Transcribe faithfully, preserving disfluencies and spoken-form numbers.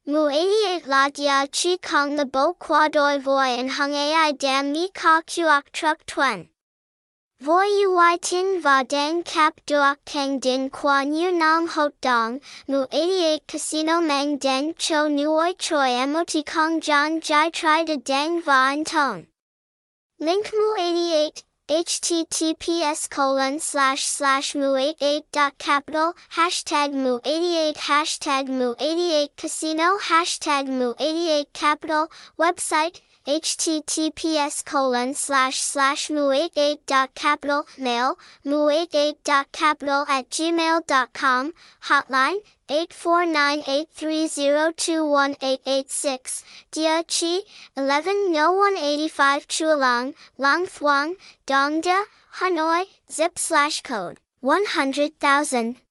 Mu eighty-eight la dia chi kong the bo qua doi voi and hung ai dam mi ka kuok truck twen. Voi ui tin va dang kap duok kang din qua như nam hot dong, mu eighty-eight casino mang den cho nuoi choi mot kong jan jai tri de dang va en tone. Link mu eighty-eight, https colon slash slash mu eighty-eight dot capital, hashtag mu eighty-eight, hashtag mu eighty-eight casino, hashtag mu eighty-eight capital, website, https colon slash slash mu eighty-eight dot capital, mail, mu eighty-eight dot capital at gmail dot com, hotline, eight four nine eight three zero two one eight eight six, Dia Chi, eleven oh one eighty-five Chualang, Lang Thuong, Dongda, Hanoi, zip slash code, one hundred thousand.